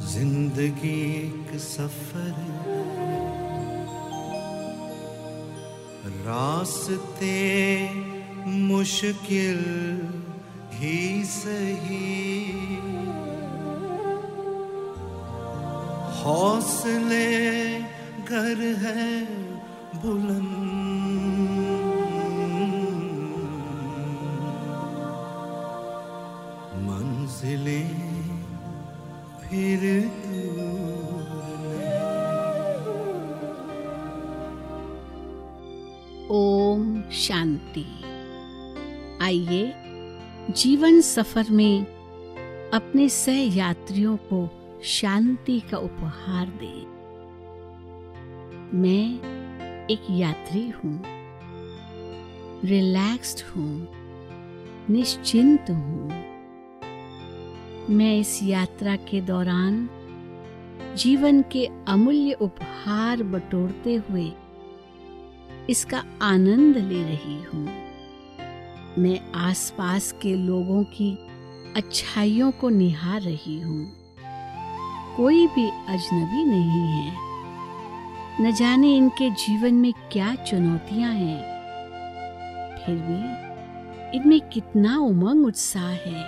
जिंदगी एक सफर है, रास्ते मुश्किल ही सही, हौसले घर है बुलंद, मंजिलें फिर ओम शांति। आइए जीवन सफर में अपने सह यात्रियों को शांति का उपहार दे। मैं एक यात्री हूँ, रिलैक्स्ड हूँ, निश्चिंत हूँ। मैं इस यात्रा के दौरान जीवन के अमूल्य उपहार बटोरते हुए इसका आनंद ले रही हूँ। मैं आसपास के लोगों की अच्छाइयों को निहार रही हूँ। कोई भी अजनबी नहीं है। न जाने इनके जीवन में क्या चुनौतियाँ हैं, फिर भी इनमें कितना उमंग उत्साह है।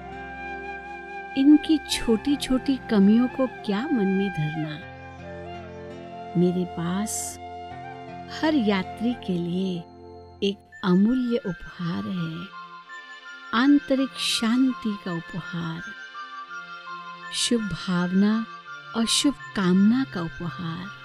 इनकी छोटी छोटी कमियों को क्या मन में धरना। मेरे पास हर यात्री के लिए एक अमूल्य उपहार है, आंतरिक शांति का उपहार, शुभ भावना और शुभ कामना का उपहार।